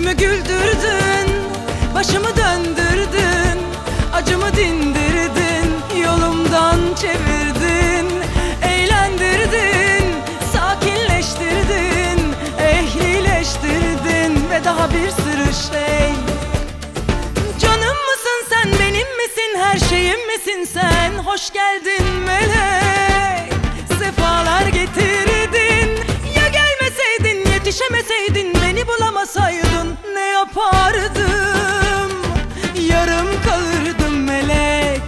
Yüzümü güldürdün, başımı döndürdün, acımı dindirdin, yolumdan çevirdin, eğlendirdin, sakinleştirdin, ehlileştirdin ve daha bir sürü şey. Canım mısın sen, benim misin, her şeyim misin sen? Hoş geldin melek, sefalar getirdin. Ya gelmeseydin, yetişemeseydin, beni bulamasaydın ne yapardım? Yarım kalırdım melek.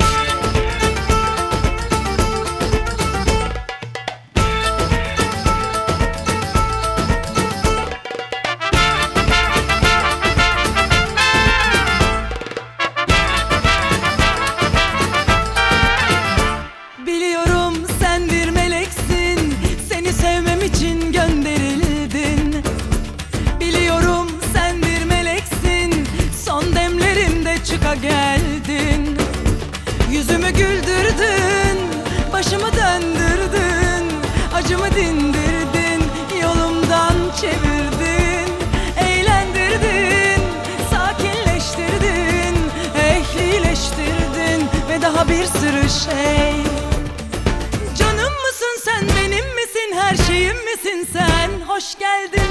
Biliyorum sen bir meleksin, seni sevmem için gönderildin. Biliyorum sen bir meleksin, son demlerimde çıka geldin. Yüzümü güldürdün, başımı döndürdün, acımı dindirdin, yolumdan çevirdin, eğlendirdin, sakinleştirdin, ehlileştirdin ve daha bir sürü şey. Canım mısın sen, benim misin, her şeyim misin sen? Hoş geldin